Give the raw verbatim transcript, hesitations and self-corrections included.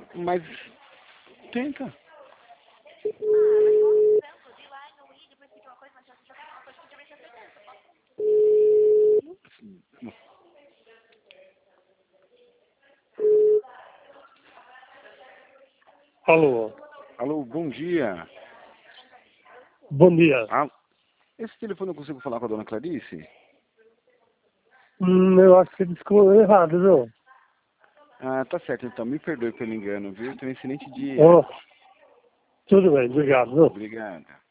Mas tenta. Alô, Alô, bom dia. bom dia. Ah, esse telefone eu consigo falar com a dona Clarice? Hum, eu acho que você discou errado, viu? Ah, tá certo, então. Me perdoe pelo engano, viu? Tenha um excelente dia. Oh, tudo bem, obrigado, viu? Obrigado.